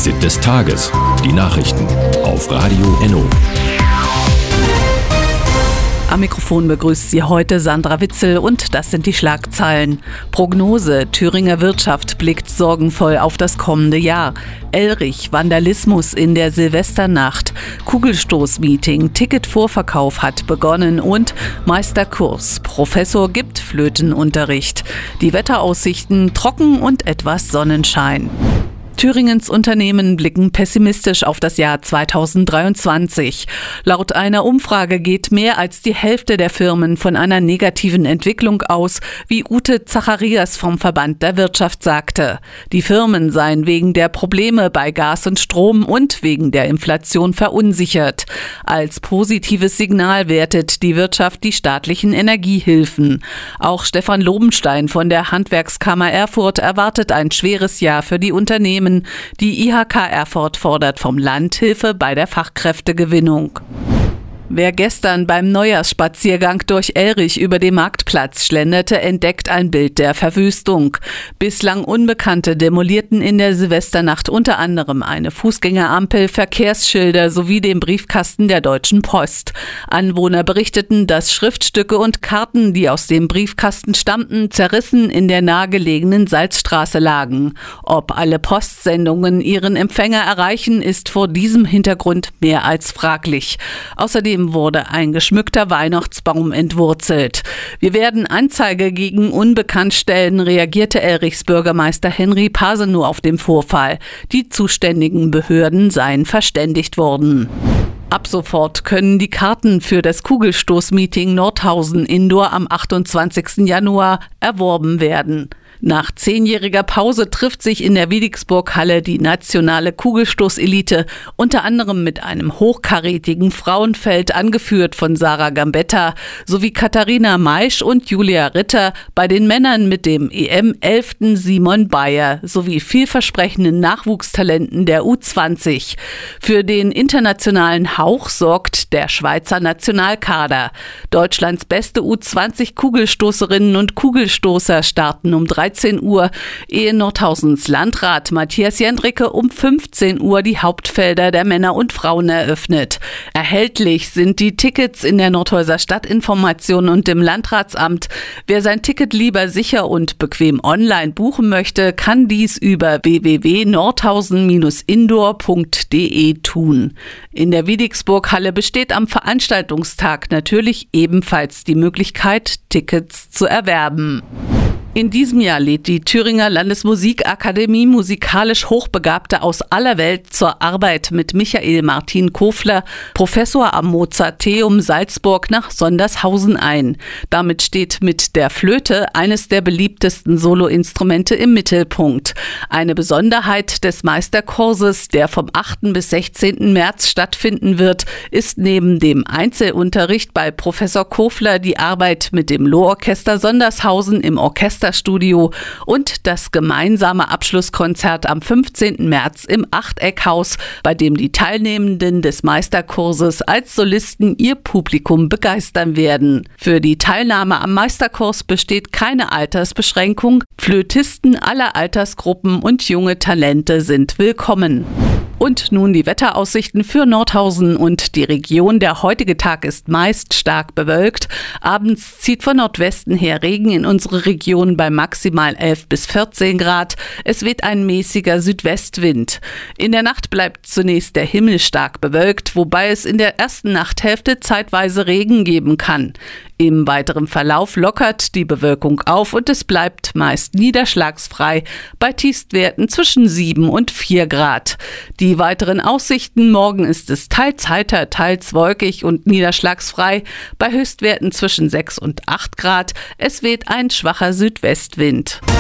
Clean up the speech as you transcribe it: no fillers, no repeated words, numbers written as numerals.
Fazit des Tages. Die Nachrichten auf Radio Enno. Am Mikrofon begrüßt Sie heute Sandra Witzel und das sind die Schlagzeilen. Prognose: Thüringer Wirtschaft blickt sorgenvoll auf das kommende Jahr. Elrich: Vandalismus in der Silvesternacht. Kugelstoßmeeting: Ticketvorverkauf hat begonnen und Meisterkurs: Professor gibt Flötenunterricht. Die Wetteraussichten: trocken und etwas Sonnenschein. Thüringens Unternehmen blicken pessimistisch auf das Jahr 2023. Laut einer Umfrage geht mehr als die Hälfte der Firmen von einer negativen Entwicklung aus, wie Ute Zacharias vom Verband der Wirtschaft sagte. Die Firmen seien wegen der Probleme bei Gas und Strom und wegen der Inflation verunsichert. Als positives Signal wertet die Wirtschaft die staatlichen Energiehilfen. Auch Stefan Lobenstein von der Handwerkskammer Erfurt erwartet ein schweres Jahr für die Unternehmen. Die IHK Erfurt fordert vom Land Hilfe bei der Fachkräftegewinnung. Wer gestern beim Neujahrsspaziergang durch Elrich über den Marktplatz schlenderte, entdeckt ein Bild der Verwüstung. Bislang Unbekannte demolierten in der Silvesternacht unter anderem eine Fußgängerampel, Verkehrsschilder sowie den Briefkasten der Deutschen Post. Anwohner berichteten, dass Schriftstücke und Karten, die aus dem Briefkasten stammten, zerrissen in der nahegelegenen Salzstraße lagen. Ob alle Postsendungen ihren Empfänger erreichen, ist vor diesem Hintergrund mehr als fraglich. Außerdem wurde ein geschmückter Weihnachtsbaum entwurzelt. Wir werden Anzeige gegen Unbekannt stellen, reagierte Elrichs Bürgermeister Henry Pasenow auf den Vorfall. Die zuständigen Behörden seien verständigt worden. Ab sofort können die Karten für das Kugelstoßmeeting Nordhausen Indoor am 28. Januar erworben werden. Nach 10-jähriger Pause trifft sich in der Wiedixburg-Halle die nationale Kugelstoßelite, unter anderem mit einem hochkarätigen Frauenfeld, angeführt von Sarah Gambetta, sowie Katharina Maisch und Julia Ritter, bei den Männern mit dem EM-11. Simon Bayer sowie vielversprechenden Nachwuchstalenten der U20. Für den internationalen Hauch sorgt der Schweizer Nationalkader. Deutschlands beste U20-Kugelstoßerinnen und Kugelstoßer starten um 13 Uhr, ehe Nordhausens Landrat Matthias Jendricke um 15 Uhr die Hauptfelder der Männer und Frauen eröffnet. Erhältlich sind die Tickets in der Nordhäuser Stadtinformation und im Landratsamt. Wer sein Ticket lieber sicher und bequem online buchen möchte, kann dies über www.nordhausen-indoor.de tun. In der Wiedixburg-Halle besteht am Veranstaltungstag natürlich ebenfalls die Möglichkeit, Tickets zu erwerben. In diesem Jahr lädt die Thüringer Landesmusikakademie musikalisch Hochbegabte aus aller Welt zur Arbeit mit Michael Martin Kofler, Professor am Mozarteum Salzburg, nach Sondershausen ein. Damit steht mit der Flöte eines der beliebtesten Soloinstrumente im Mittelpunkt. Eine Besonderheit des Meisterkurses, der vom 8. bis 16. März stattfinden wird, ist neben dem Einzelunterricht bei Professor Kofler die Arbeit mit dem Lohorchester Sondershausen im Orchesterstudio und das gemeinsame Abschlusskonzert am 15. März im Achteckhaus, bei dem die Teilnehmenden des Meisterkurses als Solisten ihr Publikum begeistern werden. Für die Teilnahme am Meisterkurs besteht keine Altersbeschränkung. Flötisten aller Altersgruppen und junge Talente sind willkommen. Und nun die Wetteraussichten für Nordhausen und die Region. Der heutige Tag ist meist stark bewölkt. Abends zieht von Nordwesten her Regen in unsere Region bei maximal 11 bis 14 Grad. Es weht ein mäßiger Südwestwind. In der Nacht bleibt zunächst der Himmel stark bewölkt, wobei es in der ersten Nachthälfte zeitweise Regen geben kann. Im weiteren Verlauf lockert die Bewölkung auf und es bleibt meist niederschlagsfrei bei Tiefstwerten zwischen 7 und 4 Grad. Die weiteren Aussichten: morgen ist es teils heiter, teils wolkig und niederschlagsfrei bei Höchstwerten zwischen 6 und 8 Grad. Es weht ein schwacher Südwestwind.